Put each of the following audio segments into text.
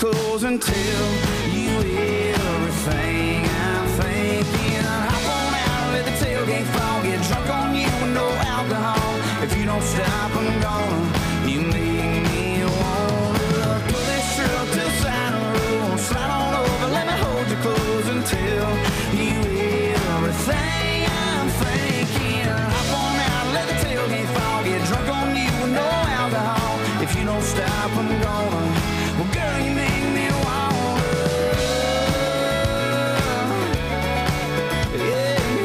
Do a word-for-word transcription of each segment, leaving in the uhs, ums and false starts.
clothes until you everything I'm thinking. Hop on out, let the tailgate fall, get drunk on you with no alcohol. If you don't stop, I'm gonna. You make me wanna pull this truck to the side of the road, slide on over, let me hold you close until you everything I'm thinking. Hop on out, let the tailgate fall, get drunk on you with no alcohol. If you don't stop, I'm gonna. Well, girl, you make me wanna. Yeah,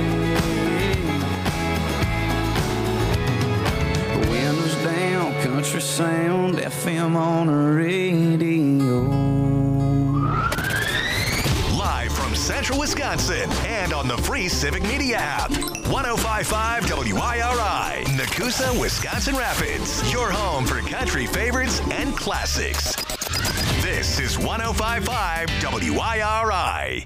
yeah. Windows down, country sound, F M on the radio. Live from Central Wisconsin and on the free Civic Media app. one oh five point five W I R I, Nakusa, Wisconsin Rapids. Your home for country favorites and classics. This is one oh five point five W I R I.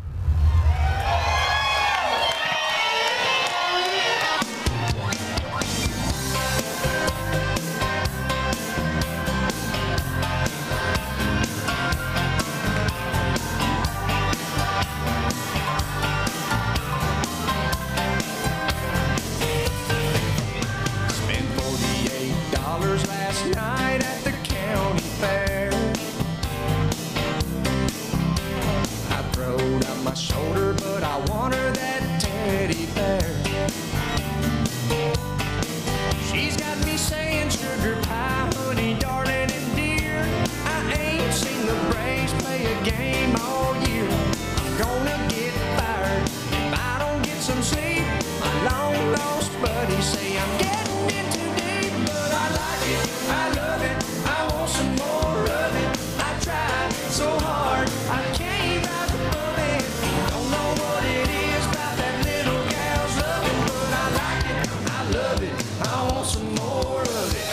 Last night at the county fair, I throwed out my shoulder, but I want her that teddy bear. She's got me saying sugar pie, honey, darling, and dear. I ain't seen the Braves play a game all year. I'm gonna get fired if I don't get some sleep. My long lost buddies say I'm getting in too deep, but I like it, I love it, I want some more of it. I tried so hard, I can't rise above it. Don't know what it is about that little gal's loving, but I like it, I love it, I want some more of it.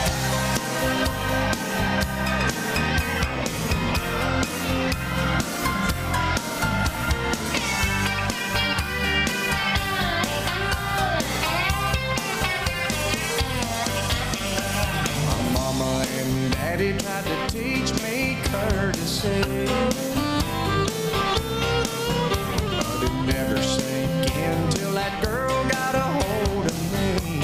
Daddy tried to teach me courtesy, but it never sank in till that girl got a hold of me.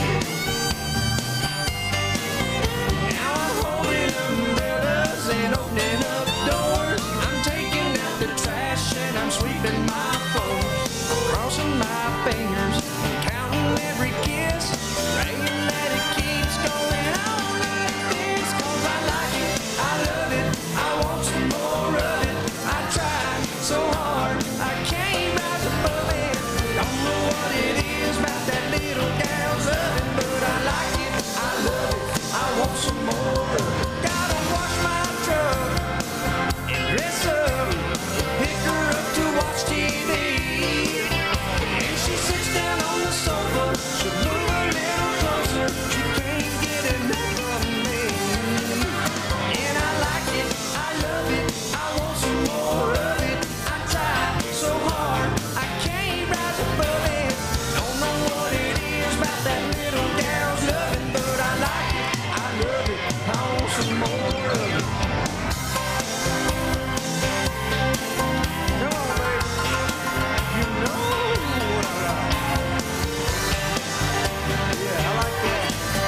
Now I'm holding umbrellas and opening up doors. I'm taking out the trash and I'm sweeping my floors. I'm crossing my fingers and counting every kiss, praying that it keeps going on. I love it, I want some more of it. I tried so hard, I can't rise above it. Don't know what it is about that little gal's loving, but I like it, I love it, I want some more of it. Gotta wash my truck and dress up, pick her up to watch T V. And she sits down on the sofa, she'll move a little closer. She can't get enough of me. And I like it, I love it, I want some more of it. I try so hard, I can't rise above it. Don't know what it is about that little gal's loving, but I like it, I love it, I want some more of it. Come on, baby, you know what I like. Yeah, I like that.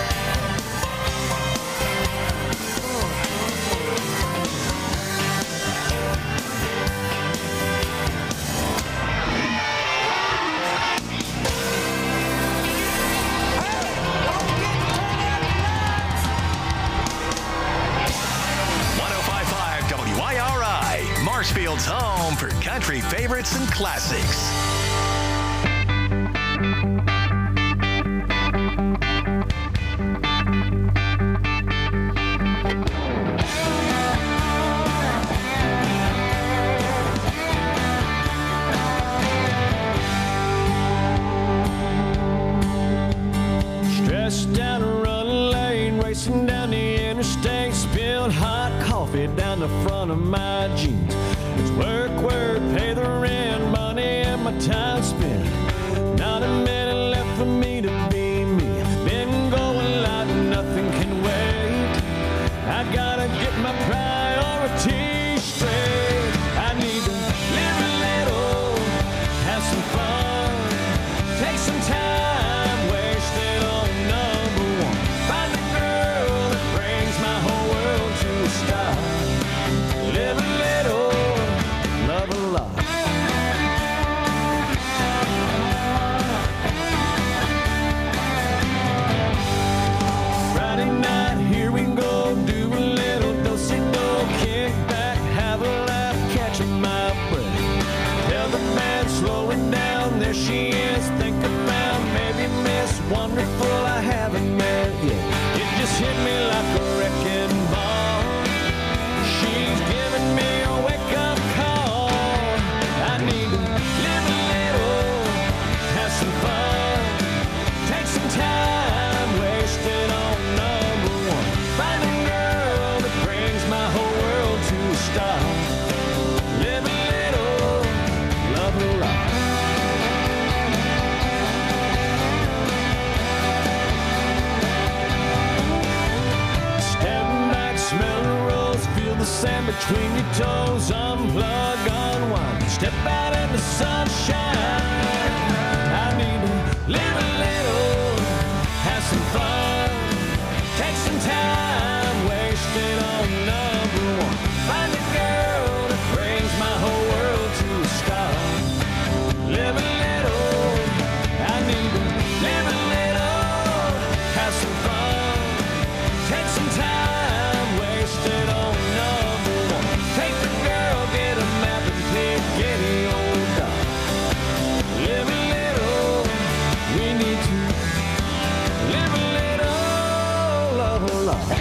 one oh five point five W I R I, Marshfield's home for country favorites and classics. Stressed down a run lane, racing down the interstate, spilled hot coffee down the front of my jeans. It's work, work, pay the rent, money and my time spent. Not a minute left for me to be me. Been going like nothing can wait. I gotta get my priorities slowing down, there she is. Think about maybe Miss Wonderful I haven't met yet. It just hit me like a wrecking ball. She's giving me a wake-up call. I need to live a little, have some fun, take some time, wasted on number one. Find a girl that brings my whole world to a stop. Live a little, love a lot. Stand back, smell the rose, feel the sand between your toes. Unplug, unwind, step out in the sunshine. I need to live a little, have some fun, take some time, wasted on number one. Find a girl that brings my whole world to a stop. Live a little, I need to live a little, have some fun, take some time, wasted on number one. Take the girl, get a map and pick any old dog. Live a little, we need to live a little, love a lot.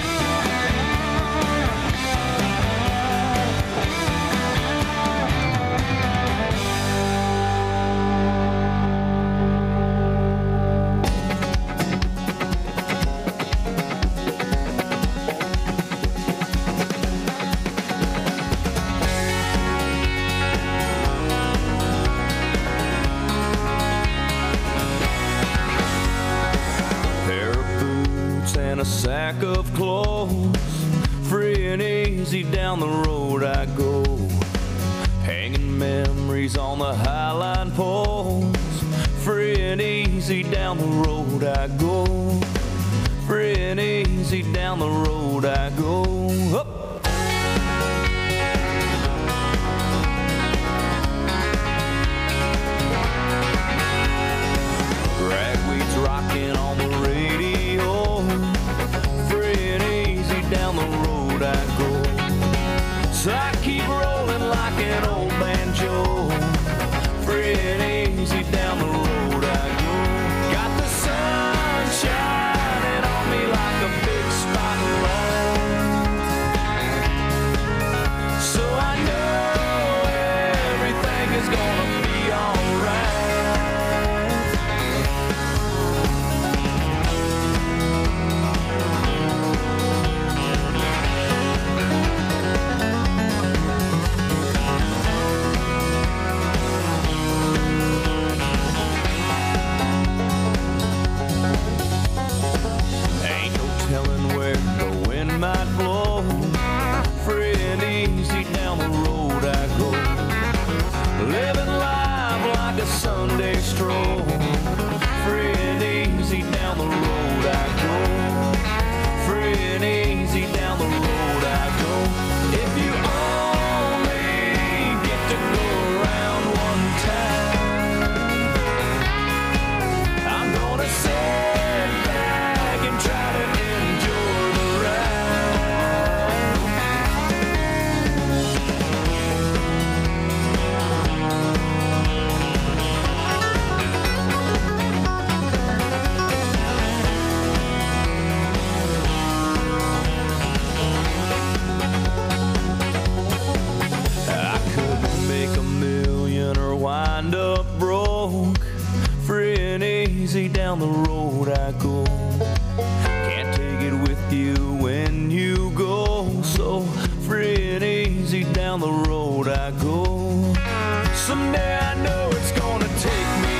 Pair of boots and a sack of clothes, free and easy down the road I go. Hanging memories on the highline poles, free and easy down the road I go. Free and easy down the road I go. Up. Ragweed's rocking on the radio, free and easy down the road I go. So I keep rolling like an old banjo, free and easy down the road I go. Got the sun shining on me like a big spotlight, so I know everything is gonna be alright. Ain't no telling where the wind might blow, free and easy down the road I go. Living life like a Sunday stroll, free and easy down the road I go. Free and easy down the road I go. If you only get to go around one time, I'm gonna sit back and try to enjoy the ride. I could make a million or wind up broke, free and easy down the road I go. Can't take it with you when you go, so free and easy down the road I go. Someday I know it's gonna take me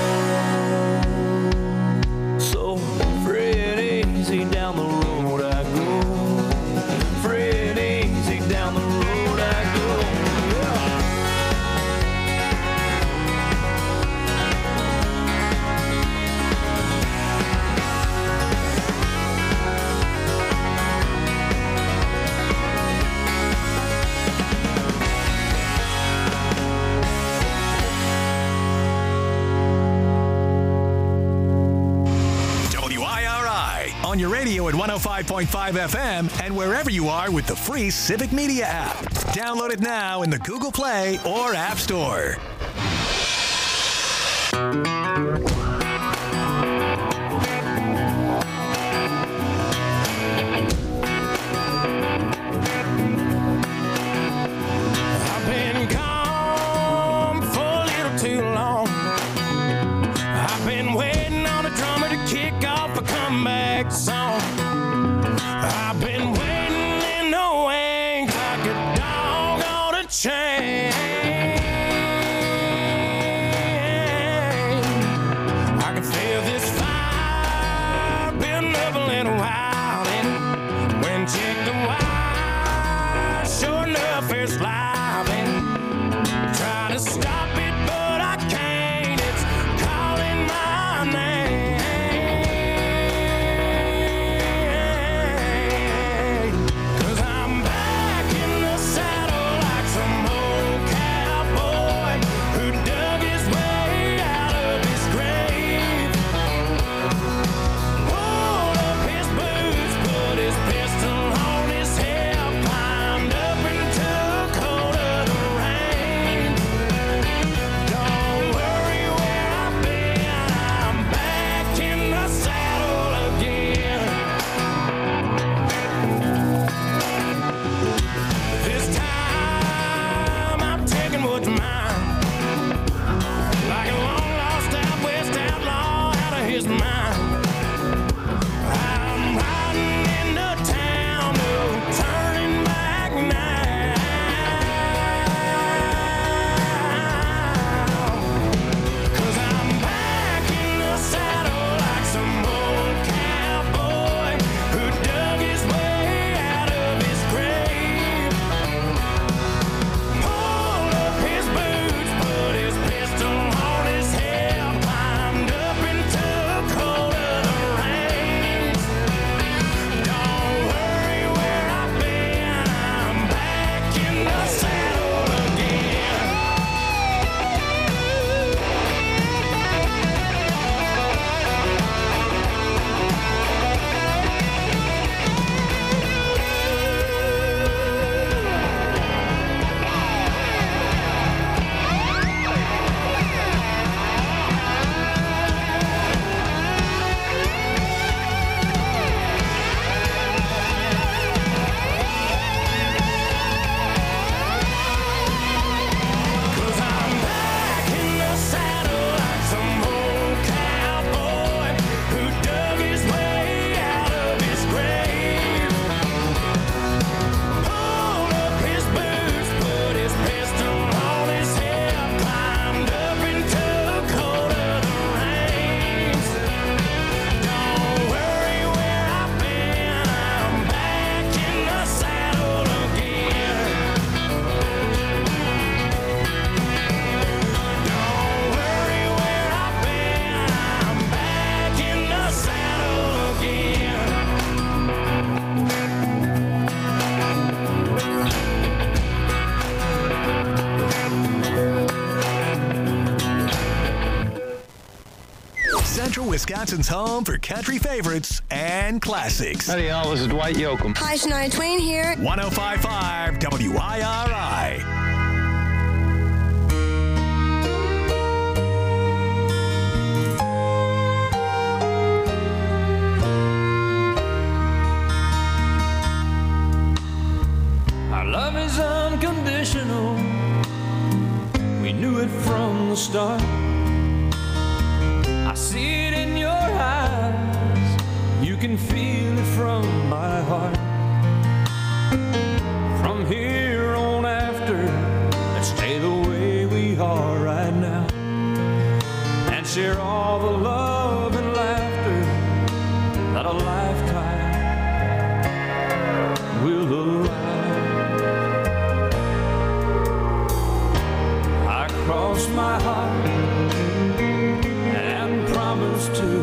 home, so free and easy down the road I go. Free and easy down the road I go. Yeah. On your radio at one oh five point five F M and wherever you are with the free Civic Media app. Download it now in the Google Play or App Store. I've been gone for a little too long. I've been waiting on a drummer to kick off a comeback song. I've been waiting in the wings like a dog on a chain. I can feel this fire building up a little while, and when check the wire, sure enough it's live, and try to stop it but I can't. It's calling my name. 'Cause I'm back in the saddle like some old cowboy who dug his way out of his grave. Pulled up his boots, put his pistol on his hip, climbed up into the cold of the rain. Don't worry where I've been, I'm back in the saddle again. This time I'm taking what's mine, like a long lost out west outlaw out of his mind. I'm riding into town, no turning back now. 'Cause I'm back in the saddle like some old cowboy who dug his way out of his grave. Pulled up his boots, put his pistol on his hip, climbed up into the cold of the rains. Don't worry where I've been, I'm back in the saddle again. Cause I'm back in the saddle like some old cowboy who dug his way out of his grave. Pulled up his boots, put his pistol on his hip, climbed up into the cold of the rains. Don't worry where I've been, I'm back in the saddle again. Don't worry where I've been, I'm back in the saddle again. Central Wisconsin's home for country favorites and classics. Howdy, y'all. This is Dwight Yoakam. Hi, Shania Twain here. one oh five point five W I R I. Our love is unconditional. We knew it from the start. I see it in your eyes. You can feel it from my heart. From here on after, let's stay the way we are right now, and share all the love and laughter that a lifetime will allow. I crossed my heart and promised to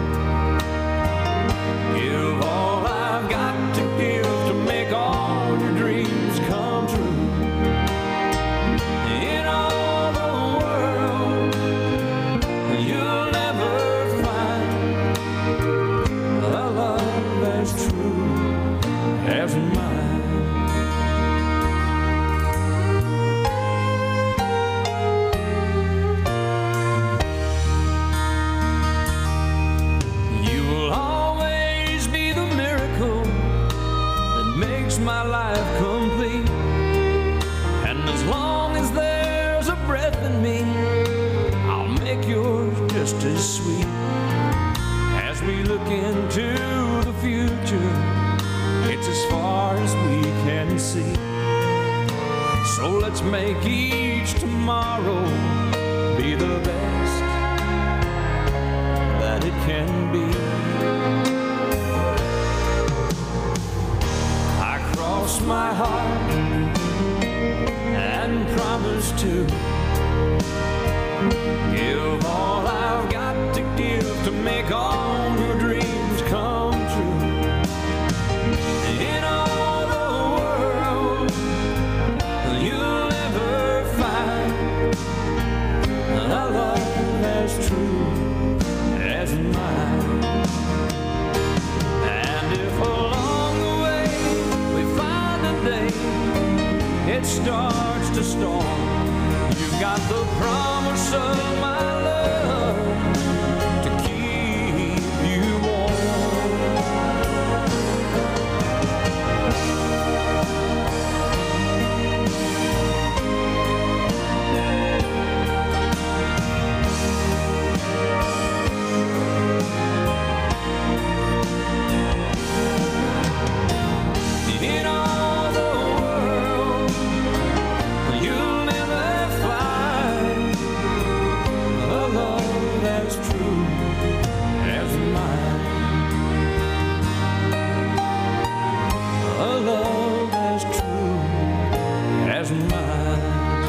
give all I've got to give to make all your dreams come true. In all the world, you'll never find a love as true as mine. just as sweet. As we look into the future, it's as far as we can see. So let's make each tomorrow be the best that it can be. I cross my heart and promise to give all I've got to give to make all your dreams come true. In all the world, you'll never find a love as true as mine. And if along the way we find a day it starts to storm, you've got the promise of my love to keep you warm. In all the world, you'll never find a love as true as mine. A love as true as mine.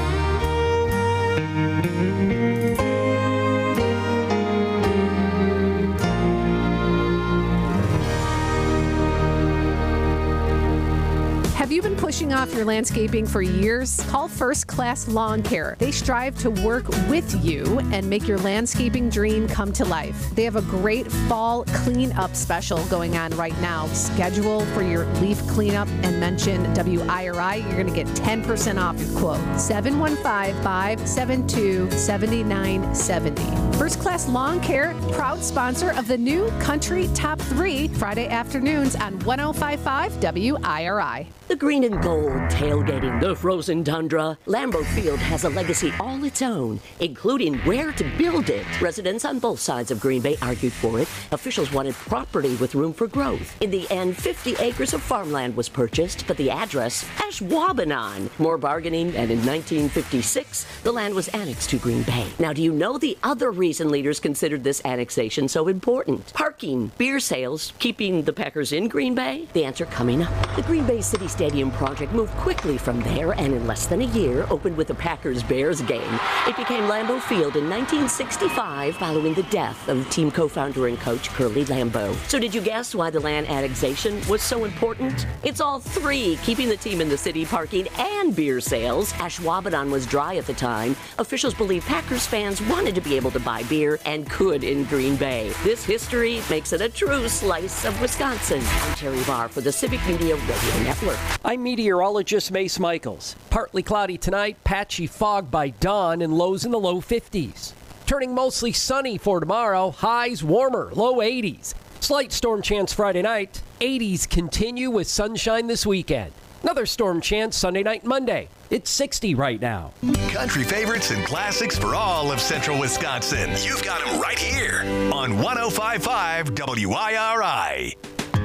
Have you been pushing off your landscaping for years? Call First Class Lawn Care. They strive to work with you and make your landscaping dream come to life. They have a great fall cleanup special going on right now. Schedule for your leaf cleanup and mention W I R I. You're going to get ten percent off your quote. seven one five, five seven two, seven nine seven zero. First Class Lawn Care, proud sponsor of the new Country Top three, Friday afternoons on one oh five point five W I R I. The green and gold tailgating the frozen tundra. Lambeau Field has a legacy all its own, including where to build it. Residents on both sides of Green Bay argued for it. Officials wanted property with room for growth. In the end, fifty acres of farmland was purchased, but the address, Ashwaubenon. More bargaining, and in nineteen fifty-six, the land was annexed to Green Bay. Now, do you know the other reason leaders considered this annexation so important? Parking, beer sales, keeping the Packers in Green Bay? The answer coming up. The Green Bay City Stadium project moved quickly from there and in less than a year opened with the Packers-Bears game. It became Lambeau Field in nineteen sixty-five following the death of team co-founder and coach Curly Lambeau. So did you guess why the land annexation was so important? It's all three, keeping the team in the city, parking, and beer sales. Ashwaubenon was dry at the time. Officials believe Packers fans wanted to be able to buy beer and could in Green Bay. This history makes it a true slice of Wisconsin. I'm Terry Barr for the Civic Media Radio Network. I'm meteorologist Mace Michaels. Partly cloudy tonight, patchy fog by dawn, and lows in the low fifties. Turning mostly sunny for tomorrow, highs warmer, low eighties. Slight storm chance Friday night, eighties continue with sunshine this weekend. Another storm chance Sunday night and Monday. It's sixty right now. Country favorites and classics for all of central Wisconsin. You've got them right here on one oh five point five W I R I.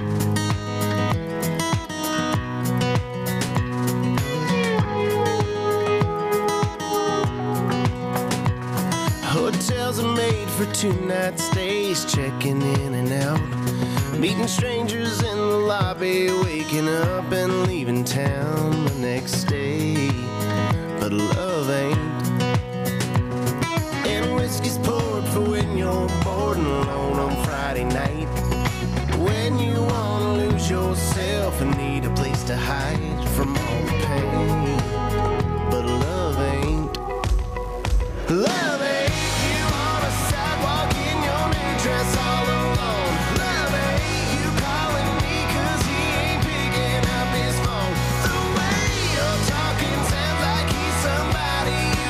Hotels are made for two-night stays, checking in and out, meeting strangers in the lobby, waking up and leaving town the next day. But love ain't. And whiskey's poured for when you're bored and alone on Friday night, when you wanna lose yourself and need a place to hide from all the pain. But love ain't. Love ain't. Dress all alone. Love ain't you calling me 'cause he ain't picking up his phone. The way you're talking sounds like he's somebody you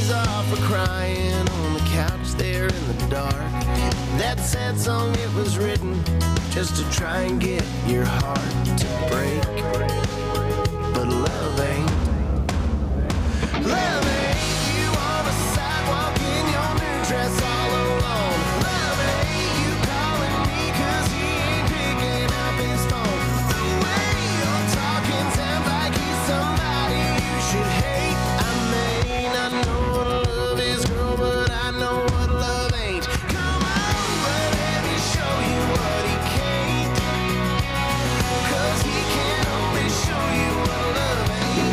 days off for crying on the couch there in the dark. That sad song, it was written just to try and get your heart to break. But love ain't. Love ain't you on the sidewalk in your new dress all alone. Love ain't you calling me cause he ain't picking up his phone. The way you're talking sounds like he's somebody you should hate. I may not know what love is, girl, but I know what love ain't. Come on, but let me show you what he can't. Cause he can only show you what love ain't.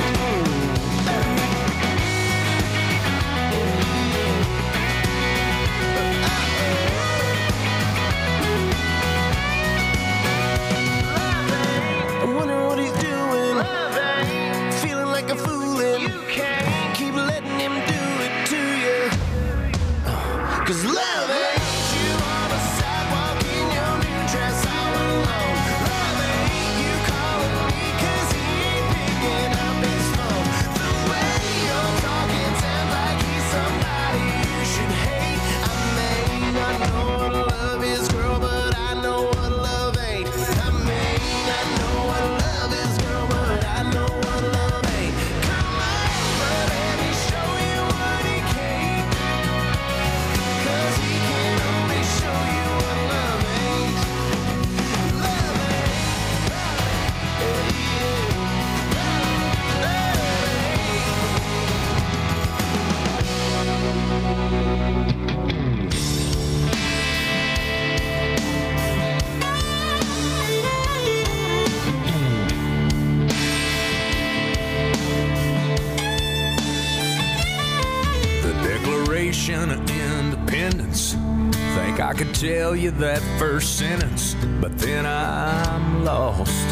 I'm wondering what he's doing. Feeling like a fool and you can't keep letting him do it to you. Cause love ain't you on the sidewalk in your new dress all alone. Love ain't you calling me cause he ain't picking up his phone. The way you're talking sounds like he's somebody you should hate. I may not know what love is, girl, but I know what love ain't. I may not know what love is, girl, but I know what love ain't. Come on, but let me show you what he can't. Cause he can only show you what love ain't. Love ain't. Love The Declaration of Independence. Think I could tell you that first sentence, but then I'm lost.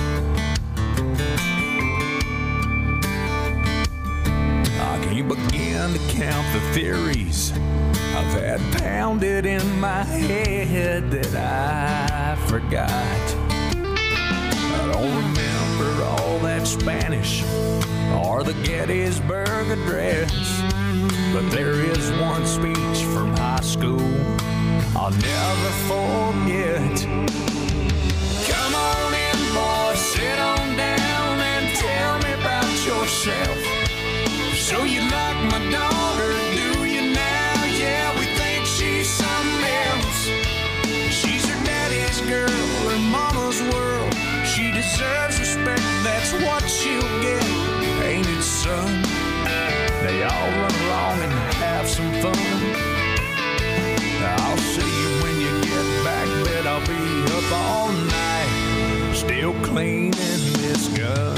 I can't begin to count the theories I've had pounded in my head that I forgot. I don't remember all that Spanish or the Gettysburg Address, but there is one speech from high school I'll never forget. Come on in, boy, sit on down and tell me about yourself. So you like my daughter, do you now? Yeah, we think she's something else. She's her daddy's girl, her mama's world. She deserves respect, that's what she'll get. Ain't it, son? They all run along and have some fun. I'll see you when you get back, bet I'll be up all night, still cleaning this gun.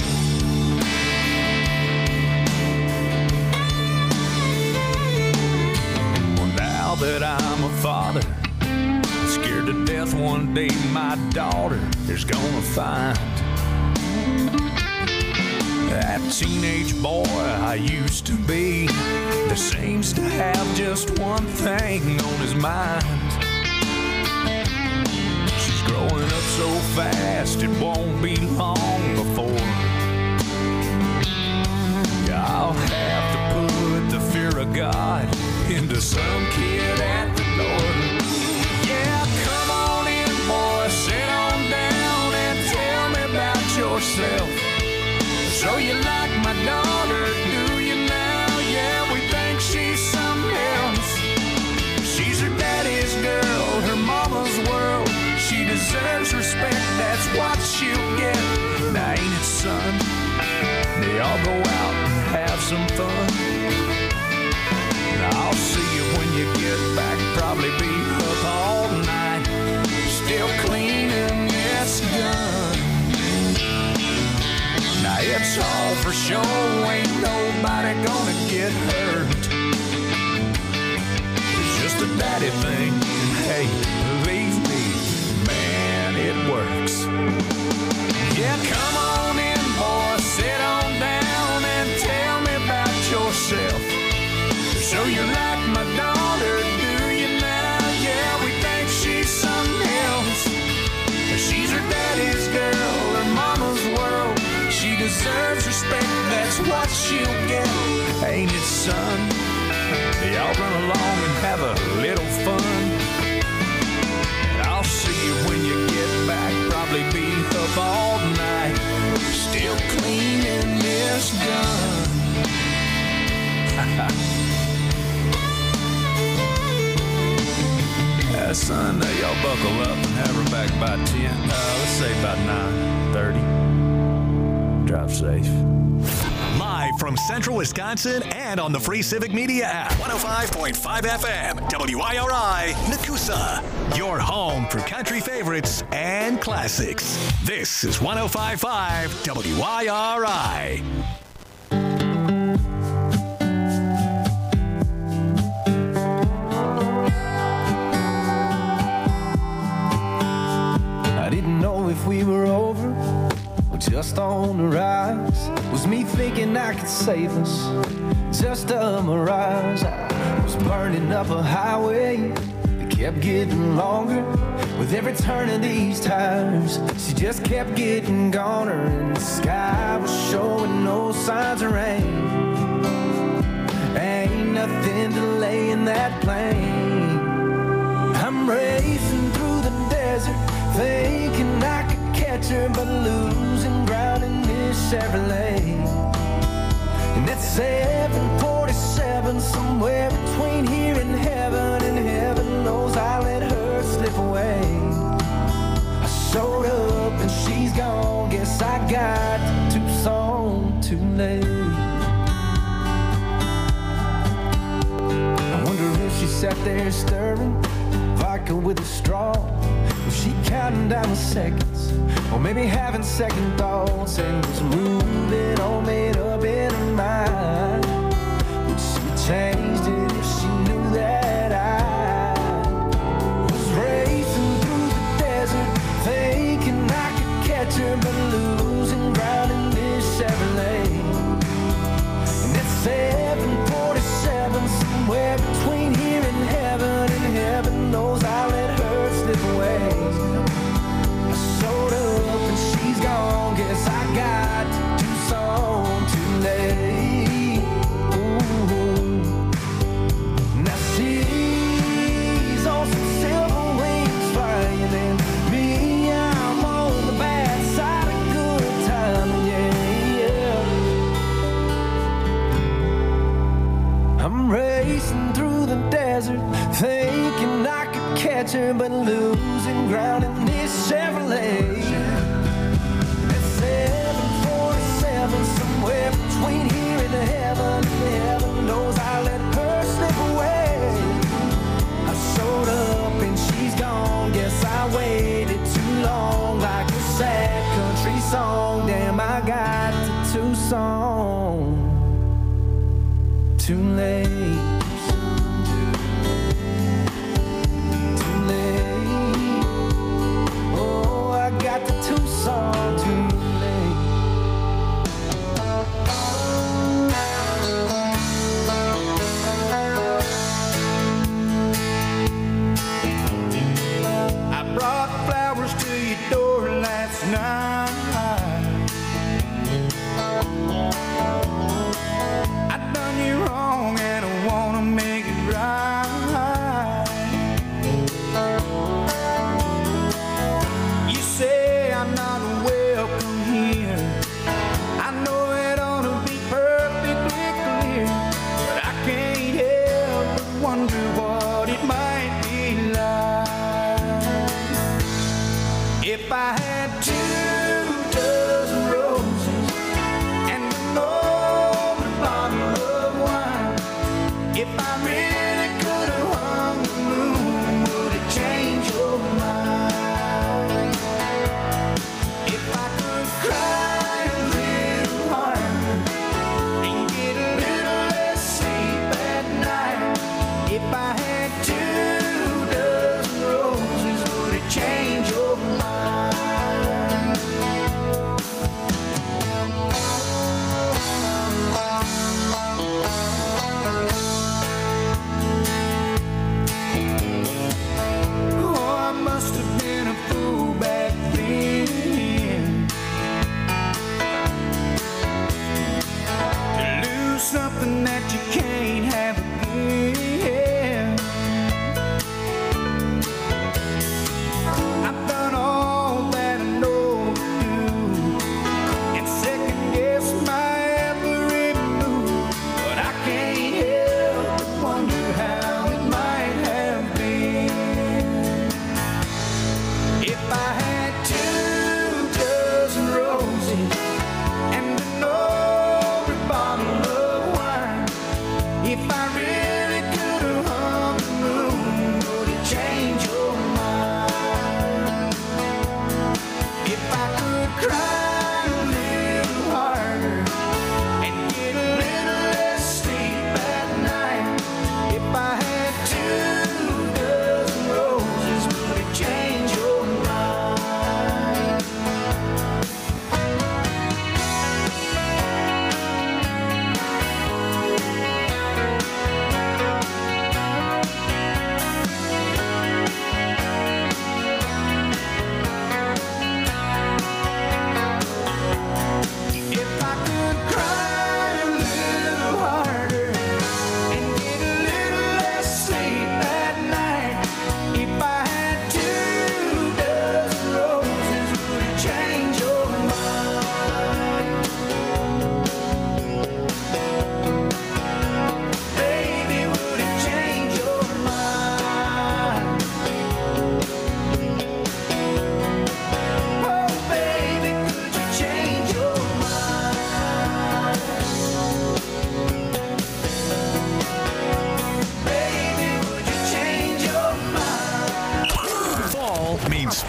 Well, now that I'm a father, scared to death one day my daughter is gonna find that teenage boy I used to be that seems to have just one thing on his mind. She's growing up so fast it won't be long before I'll have to put the fear of God into some kid at the door. Yeah, come on in, boy, sit on down and tell me about yourself. So you like my daughter, do you now? Yeah, we think she's something else. She's her daddy's girl, her mama's world. She deserves respect, that's what she'll get. Now ain't it, son? They all go out and have some fun. Now I'll see you when you get back, probably be up all night, still cleaning this gun. Now it's all for show, ain't nobody gonna get hurt. It's just a daddy thing, and hey, believe me, man, it works. Yeah, come on in, boy, sit on down and tell me about yourself. So you like my daughter, do you now? Yeah, we think she's something else. She's her daddy's girl, her mama's world. She deserves respect, that's what she'll get. Ain't it, son? Y'all run along and have a little fun. And I'll see you when you get back. Probably be up all night, still cleaning this gun. uh, son, uh, y'all buckle up and have her back by ten. Uh, let's say about nine thirty. Drive safe. Live from Central Wisconsin and on the free Civic Media app. one oh five point five F M, W I R I, Nakusa. Your home for country favorites and classics. This is one oh five point five W I R I. I didn't know if we were over or just on the rise. Was me thinking I could save us, just a mirage. I was burning up a highway that kept getting longer. With every turn of these tires, she just kept getting goner. And the sky was showing no signs of rain. Ain't nothing delaying that plane. I'm racing through the desert, thinking I could catch her, but losing ground in this Chevrolet. And that's seven forty-seven, somewhere between here and heaven. And heaven knows I let her slip away. I showed up and she's gone. Guess I got to Tucson too late. I wonder if she sat there stirring vodka with a straw. Was she counting down the seconds, or maybe having second thoughts, and was moving all made up in her mind? Would she changed it if she knew that I was racing through the desert, thinking I could catch her, but losing ground in this Chevrolet? And it's seven forty-seven, somewhere between here and heaven. And heaven knows I let her slip away. I showed up and she's gone. Guess I got to Tucson too late. Ooh. Now she's on some silver wings flying, and me, I'm on the bad side of good time. Yeah, yeah. I'm racing through the desert, thinking I could catch her, but losing ground in this Chevrolet. It's seven forty-seven, somewhere between here and heaven. And heaven knows I let her slip away. I showed up and she's gone. Guess I waited too long, like a sad country song. Damn, I got to Tucson too late. Got to Tucson too late. I brought flowers to your door last night. I done you wrong and I wanna make it right. I'm not welcome here. I know it ought to be perfectly clear, but I can't help but wonder what it might be like if I had two dozen roses and an open bottle of wine. If I really could have hung the moon, would it change your mind? Cry a little harder and get a little less sleep at night. If I had two dozen roses, would it change your mind? Oh, I must have been a fool back then. Something that you can't have again.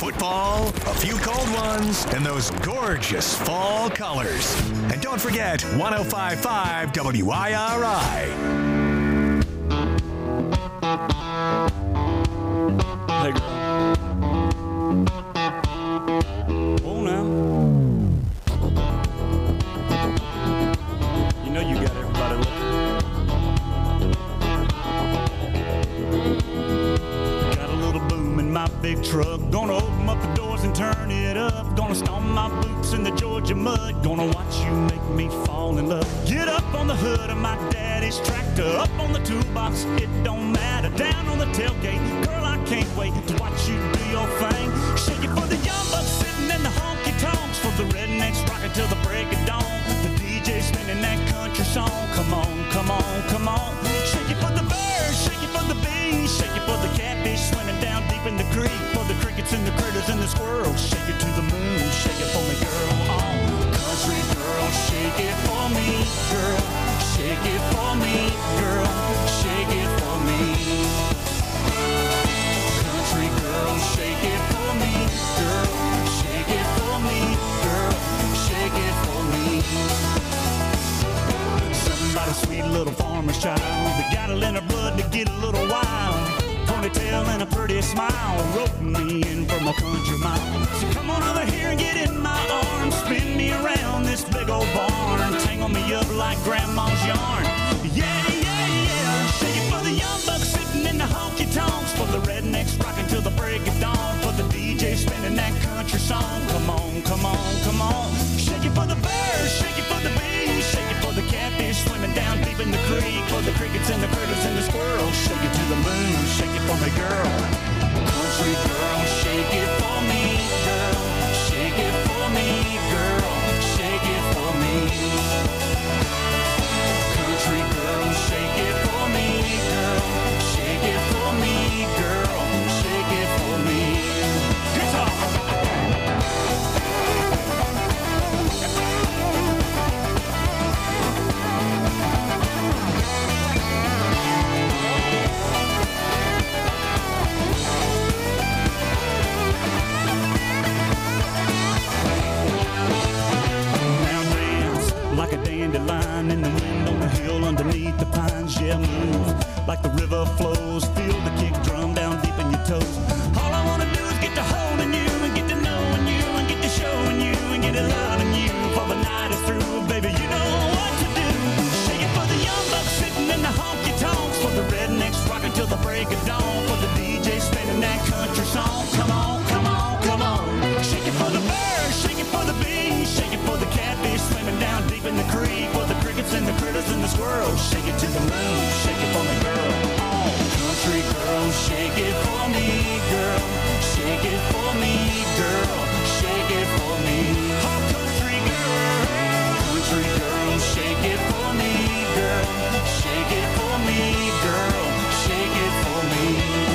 football, a few cold ones, and those gorgeous fall colors. And don't forget one oh five point five W I R I. Hey, girl. Oh, now. You know you got everybody looking. Got a little boom in my big truck. Gonna open up the doors and turn it up. Gonna stomp my boots in the Georgia mud. Gonna watch you make me fall in love. Get up on the hood of my daddy's tractor. Up on the toolbox, it don't matter. Down on the tailgate, girl, I can't wait to watch you do your thing. Shake it for the young bucks sitting in the honky-tonks. For the rednecks rocking till the break of dawn. The D J spinning that country song. Come on, come on, come on. Shake it for the birds, shake it for the bees. Shake it for the catfish swimming down deep in the creek. For the crickets and the critters and the squirrels. Shake it to the moon, shake it for me, girl. Oh, country girl, shake it for me, girl. Shake it for me, girl. Shake it for me. Country girl, shake it for me, girl. Shake it for me, girl. Shake it for me. Somebody sweet little farmer's child that got it in her blood to get a little wild. Ponytail and a pretty smile roped me in from a country mile. So come on over here and get in my arms. Spin me around this big old barn. Tangle me up like grandma's yarn. Yeah, yeah, yeah. Shake it for the young bucks sitting in the honky-tonks. For the rednecks rocking till the break of dawn. For the D J spinning that country song. Come on, come on, come on. Shake it for the birds, shake it for the bees. Shake it for the catfish swimming down deep in the creek. For the crickets and the critters and the squirrels. Shake it to the moon, shake it for me, girl. Country girl, shake it for me, girl. Shake it for me, girl. Shake it for me. Country girl, shake it for me, girl. Shake it for me, girl. Shake it for me. Guitar. Like a dandelion in the wind on the hill underneath the pines. Yeah, move like the river flows. Feel the kick drum down deep in your toes. All I wanna do is get to holding you and get to knowing you and get to showing you and get to loving you. For the night is through, baby, you know what to do. Shake it for the young bucks sitting in the honky-tonks. For the rednecks rocking till the break of dawn. For the D J spinning that country song. Come on, come on, come on. Shake it for the birds, shake it for the bees. Shake it for the catfish swimming down deep in the creek. For the crickets and the critters and the squirrels. Shake it to the moon, shake it for me, girl. Oh, country girl, shake it for me, girl. Shake it for me, girl. Shake it for me. Oh, country girl, country girl, shake it for me, girl. Shake it for me, girl. Shake it for me.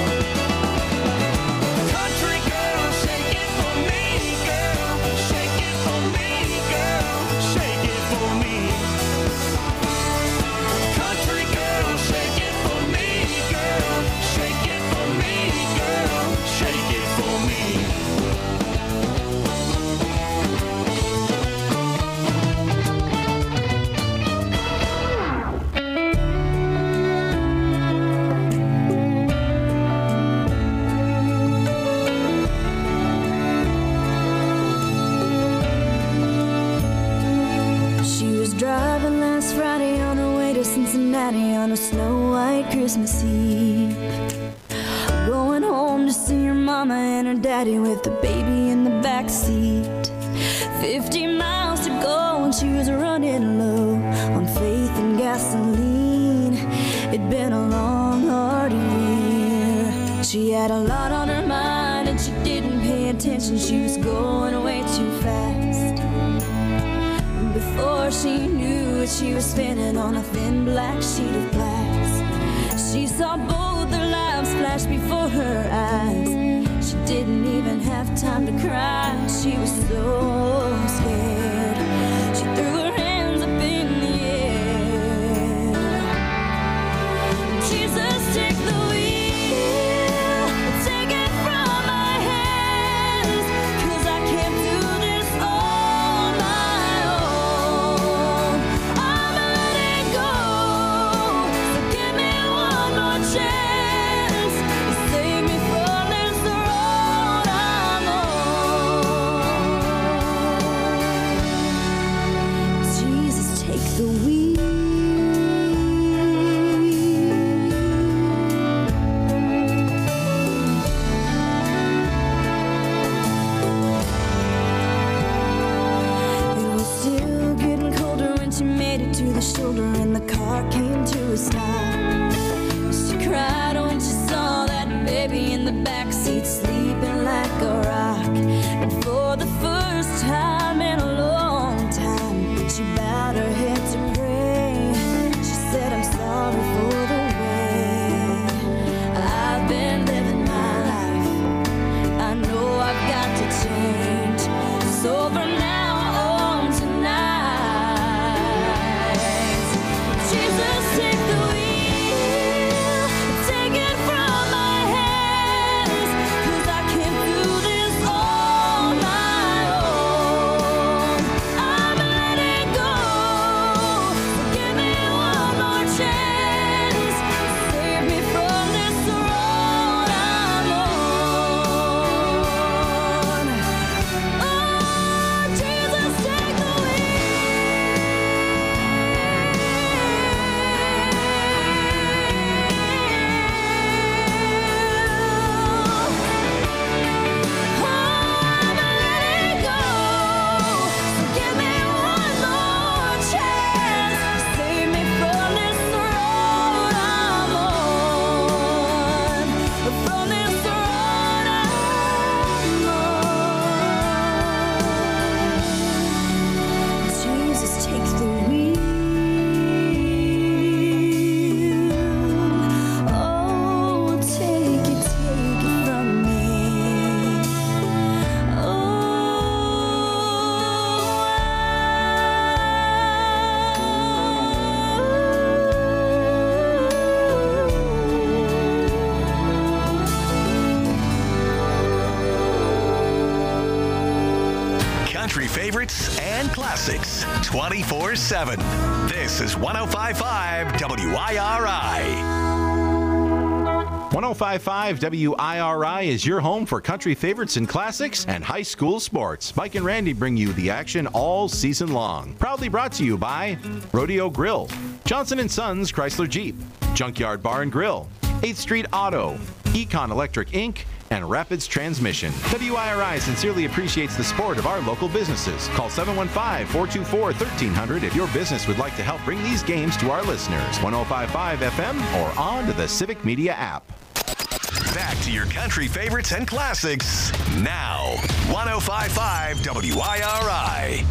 Country girl, shake it for me, girl. Shake it for me, girl. Shake it for me. Country girl, shake it for me, girl. Shake it for me, girl. Shake it for me. She was driving last Friday on her way to Cincinnati on a snow-white Christmas Eve. Going home to see her mama and her daddy with the baby in the back seat. Fifty miles to go and she was running low on faith and gasoline. It'd been a long, hard year. She had a lot on her mind and she didn't pay attention. She was going way too fast. Before she knew it, she was spinning on a thin black sheet of glass. She saw both their lives flash before her eyes. She didn't even have time to cry. She was so scared. She threw her hands up in the air. Jesus, take the wheel. Take it from my hands. favorites and classics twenty-four seven. This is one oh five point five W I R I. one oh five point five W I R I is your home for country favorites and classics and high school sports. Mike and Randy bring you the action all season long. Proudly brought to you by Rodeo Grill, Johnson and Sons Chrysler Jeep, Junkyard Bar and Grill, eighth Street Auto, Econ Electric Incorporated, and Rapids Transmission. W I R I sincerely appreciates the support of our local businesses. Call seven one five, four two four, one three zero zero if your business would like to help bring these games to our listeners. one oh five point five F M or on to the Civic Media app. Back to your country favorites and classics now. one oh five point five W I R I.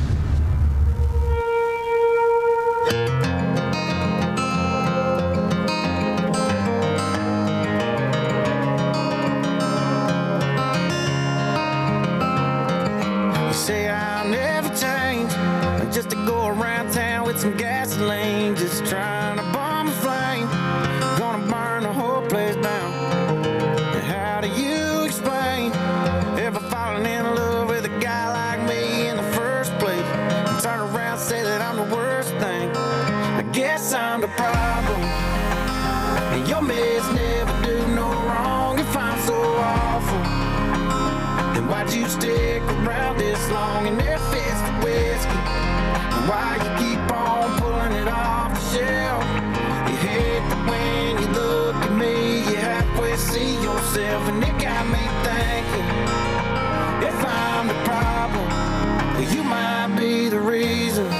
Say I'll never change, just to go around town with some gasoline, just trying to bomb a flame, gonna burn the whole place down. And how do you explain ever falling in love with a guy like me in the first place, and turn around and say that I'm the worst thing? I guess I'm the problem, and your mess never do no wrong. If I'm so awful, then why'd you stick around this long in their fist of whiskey? And why you keep on pulling it off the shelf? You hate that when you look at me, you halfway see yourself, and it got me thinking, if I'm the problem, well, you might be the reason.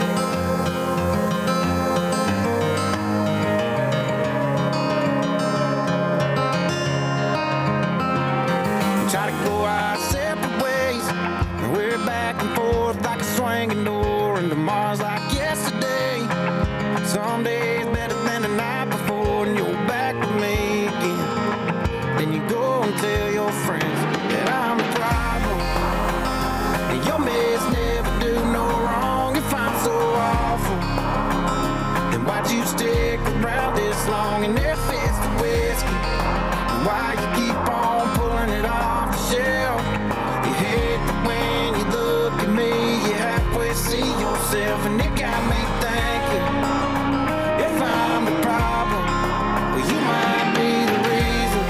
Try to go our separate ways, and we're back and forth like a swinging door, and tomorrow's like yesterday. Some days better than the night before, and you're back with me again. Then you go and tell your friends that I'm the problem, and your mess never do no wrong. If I'm so awful, then why'd you stick around this long in their fist of whiskey? And why you keep on pulling it off the shelf? You hate that when you look at me, you halfway see yourself, and it got me thinking, if I'm the problem, well, you might be the reason.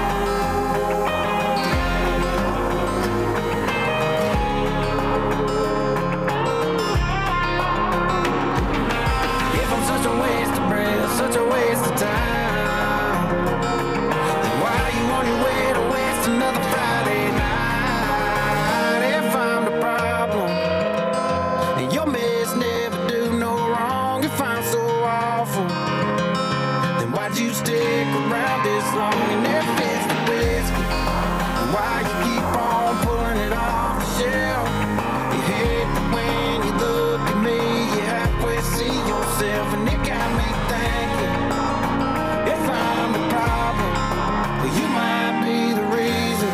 If I'm such a waste of breath, such a waste of time, then why are you on your way to waste another Friday night? If I'm the problem, and your mess never do no wrong. If I'm so awful, then why'd you stick around this long in their fist of whiskey? And why you keep on pulling it off the shelf? You hate that when you look at me, you halfway see yourself, and it got me thinking, if I'm the problem, well, you might be the reason.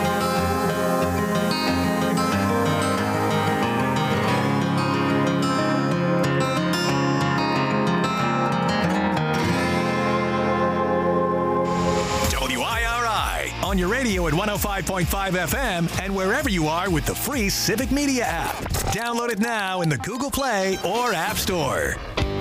W I R I on your radio at one oh five point five F M and wherever you are with the free Civic Media app. Download it now in the Google Play or App Store.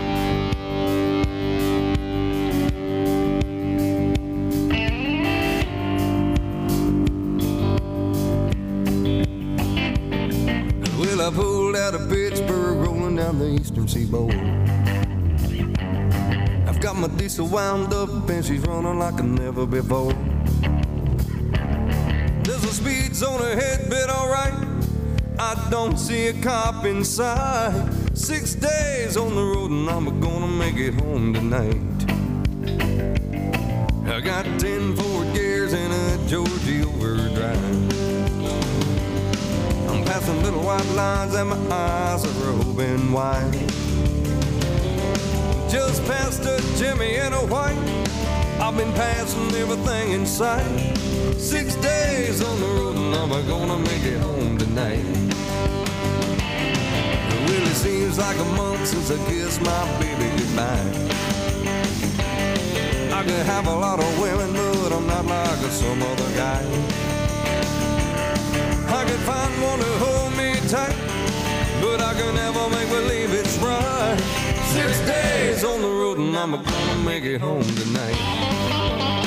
Well, I pulled out of Pittsburgh, rolling down the eastern seaboard. I've got my diesel wound up and she's running like never before. There's a speed zone ahead, but alright, I don't see a cop inside. Six days on the road and I'm gonna make it home tonight. I got ten Ford gears and a Georgie overdrive. I'm passing little white lines and my eyes are open wide. Just past a Jimmy and a white, I've been passing everything in sight. Six days on the road and I'm gonna make it home tonight. It really seems like a month since I kissed my baby goodbye. I could have a lot of women, but I'm not like some other guy. I could find one to hold me tight I'm gonna make it home tonight.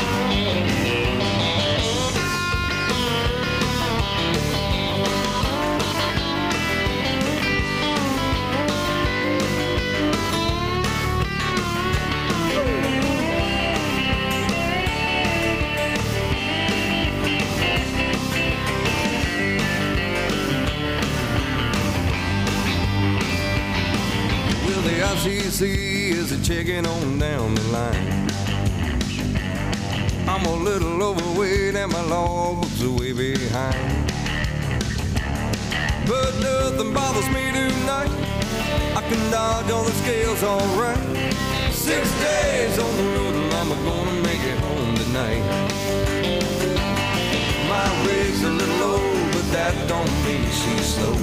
I C C is a checking on down the line. I'm a little overweight and my logbook's are way behind. But nothing bothers me tonight. I can dodge all the scales alright. Six days on the road and I'm gonna make it home tonight. My rig's a little low, but that don't mean she's slow.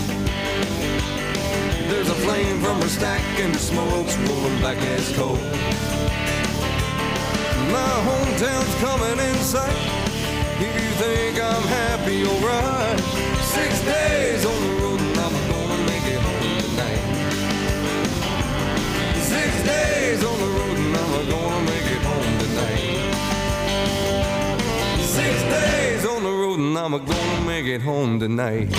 There's a flame from her stack and the smoke's rolling back as coal. My hometown's coming in sight. If you think I'm happy, alright. Six days on the road and I'm gonna make it home tonight. Six days on the road and I'm gonna make it home tonight. Six days on the road and I'm gonna make it home tonight.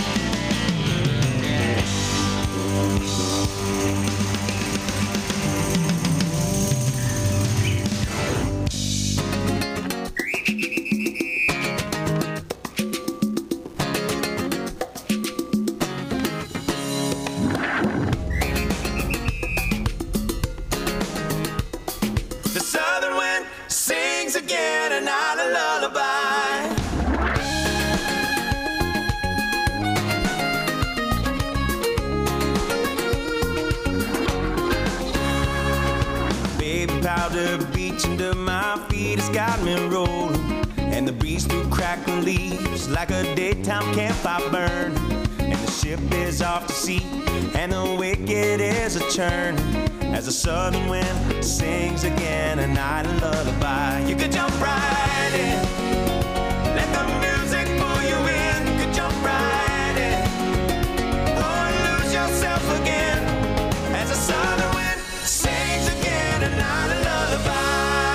Like a daytime campfire burn, and the ship is off to sea, and the wicked is a churn. As the southern wind sings again a night lullaby, you could jump right in, let the music pull you in. You could jump right in, or lose yourself again. As the southern wind sings again a night lullaby.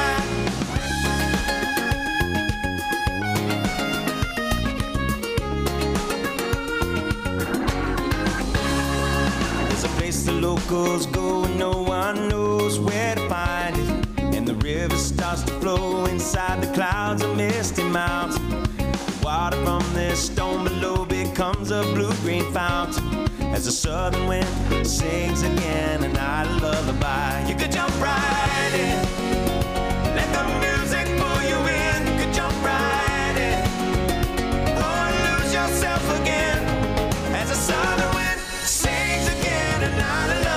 The locals go and no one knows where to find it, and the river starts to flow inside the clouds of misty mountain. The water from this stone below becomes a blue-green fountain as the southern wind sings again a night lullaby. You could jump right in, let the music pull you in. You could jump right in, or lose yourself again as the southern wind sings again a night lullaby.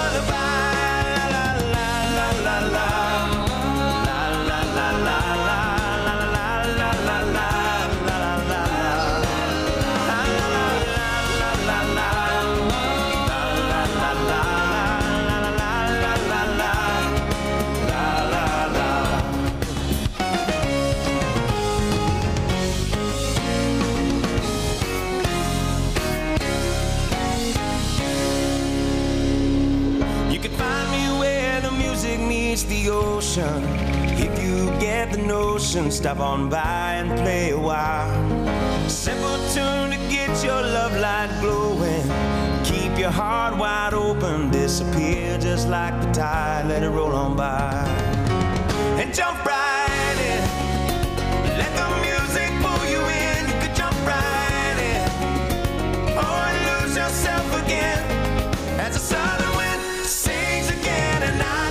The ocean, if you get the notion, stop on by and play a while. Simple tune to get your love light glowing, keep your heart wide open, disappear just like the tide, let it roll on by. And jump right in, let the music pull you in. You could jump right in, or lose yourself again as the southern wind sings again a night.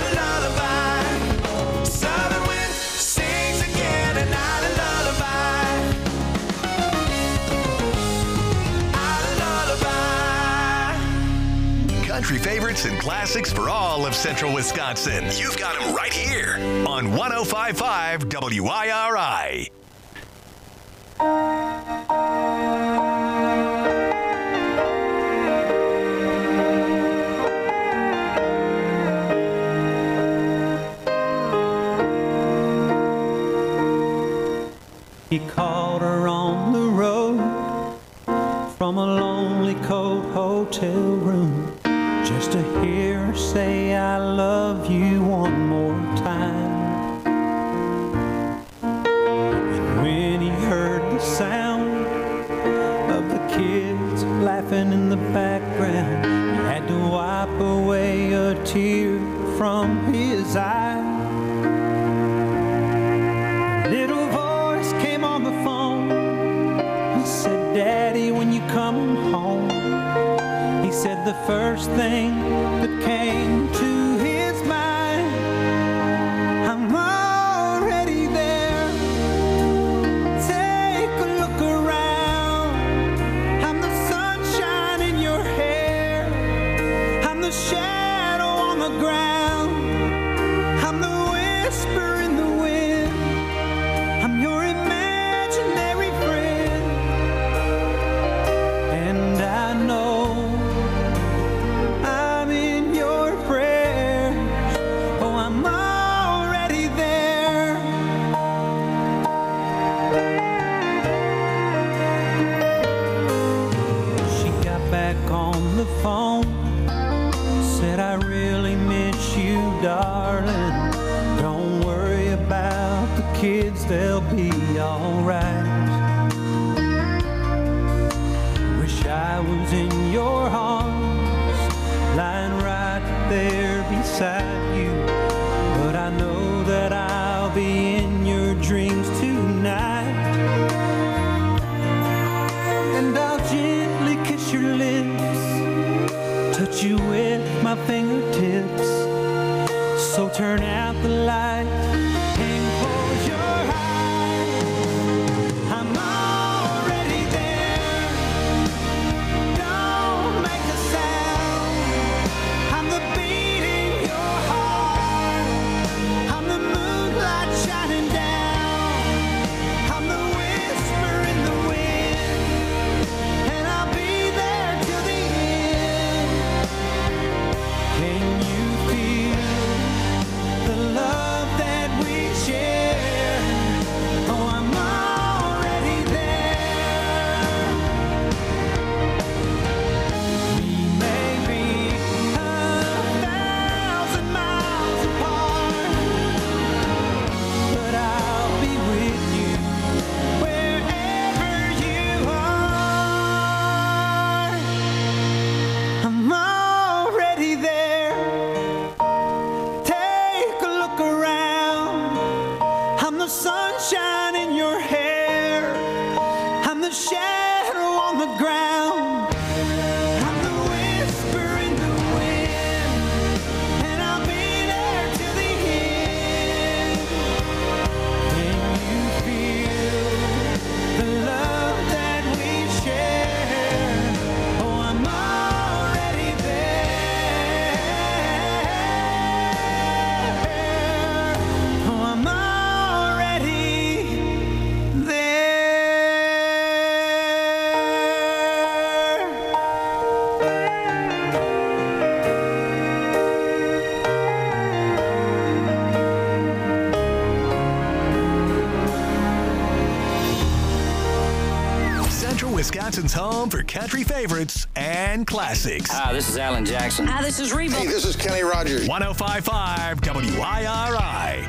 Country favorites and classics for all of Central Wisconsin. You've got them right here on one oh five point five W I R I. He called her on the road from a lonely cold hotel room, just to hear her say I love you one more time. the first thing that came to his mind. I'm already there. Take a look around. I'm the sunshine in your hair. I'm the shadow on the ground. I'm the whisper in the wind. I'm your imaginary friend. And I know I'm in your prayers. Oh, I'm already there. She got back on the phone, said, I really miss you, darling. Don't worry about the kids, they'll be alright. Wish I was in your arms, lying right there beside you. But I know that I'll be in your dreams tonight. And I'll gently kiss your lips, touch you with my fingertips. So turn out the light and close your eyes. I'm already there. Don't make a sound. I'm the beat in your heart. I'm the moonlight shining down. I'm the whisper in the wind. And I'll be there till the end. Can you feel the love that we share? Oh, I'm already there. We may be a thousand miles apart, but I'll be with you wherever you are. I'm already there. Take a look around. I'm the sunshine in your hair. I'm the shadow on the ground. I'm the whisper in the wind. And I'll be there till the end. Can you feel the love that we share? Oh, I'm already there. Oh, I'm already there. Central Wisconsin's home for country favorites and classics. Hi, this is Alan Jackson. Hi, this is Reba. Hey, this is Kenny Rogers. one oh five point five W I R I.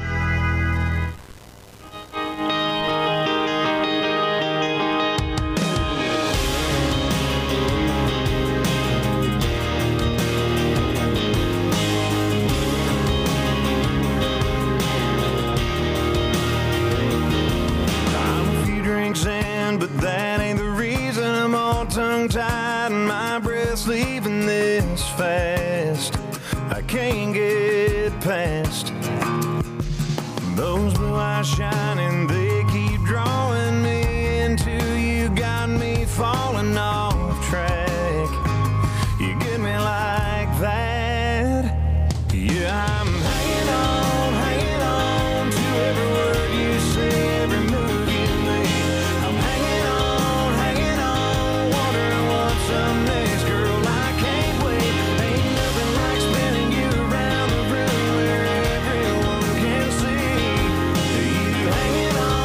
I'm a few drinks in, but that ain't the reason I'm all tongue-tied and my breath's leaving this fast. I can't get past those blue eyes shining. They keep drawing me into you, got me falling off track. You get me like that. Yeah, I'm hanging on, hanging on to every word you say, every move you make. I'm hanging on, hanging on, wondering what's up next, girl. I can't wait. Ain't nothing like spinning you around the room where everyone can see you hanging on.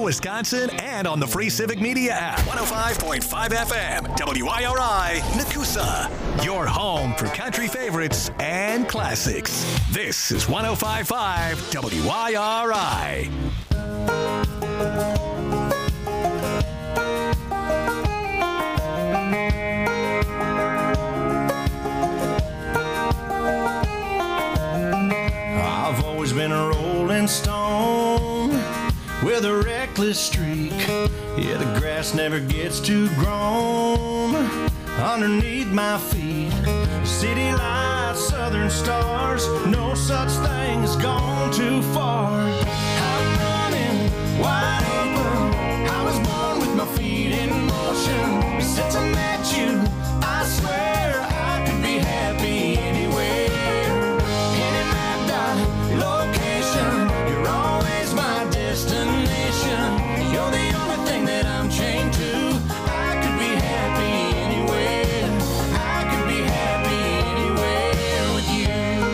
Wisconsin, and on the free Civic Media app. one oh five point five F M, W I R I, Nakusa. Your home for country favorites and classics. This is one oh five point five W I R I. I've always been a rolling stone with a reckless streak. Yeah, the grass never gets too grown underneath my feet. City lights, southern stars, no such thing as gone too far. I'm running wide open. I was born with my feet in motion. Since I met you, I swear I could be happy anywhere. Any mapped out location, you're always my destination. You're the only thing that I'm chained to. I could be happy anywhere. I could be happy anywhere with you.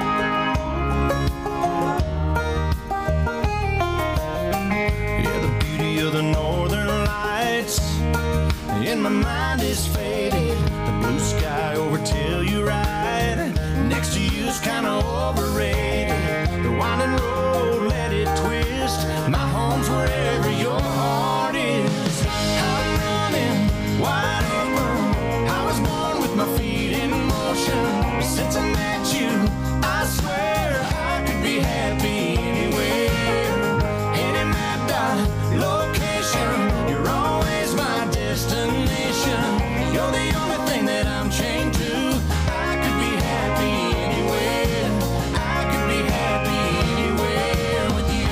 Yeah, the beauty of the northern lights in my mind is faded. The blue sky over Telluride next to you's kinda overrated. The winding road, let it twist. My home's wherever your heart is. I'm running wide open. I was born with my feet in motion. Since I met you, I swear I could be happy anywhere. Any mapped out location, you're always my destination. You're the only thing that I'm chained to. I could be happy anywhere. I could be happy anywhere with you.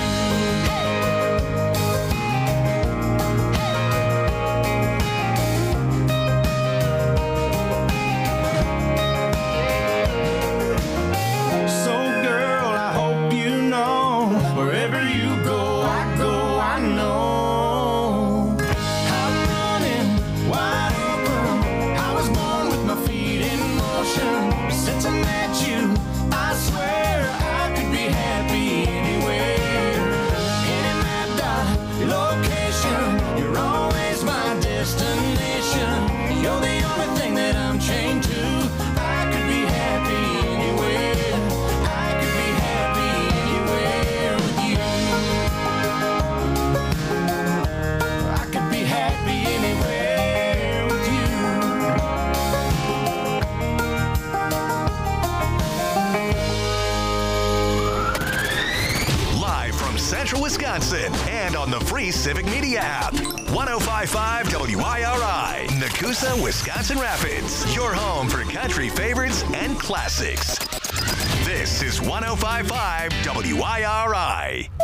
So girl, I hope you know, wherever you go, I go, I know. I'm running wide open. I was born with my feet in motion. Since I met you, I swear I could be happy anywhere. Any mapped out location, you're always my destination. You're the only thing that I'm chained to. I could be happy anywhere. I could be happy anywhere with you. I could be happy anywhere with you. Live from Central Wisconsin and on the free Civic Media app. one oh five point five W I R I, Nakusa, Wisconsin Rapids. Your home for country favorites and classics. This is one oh five point five W I R I.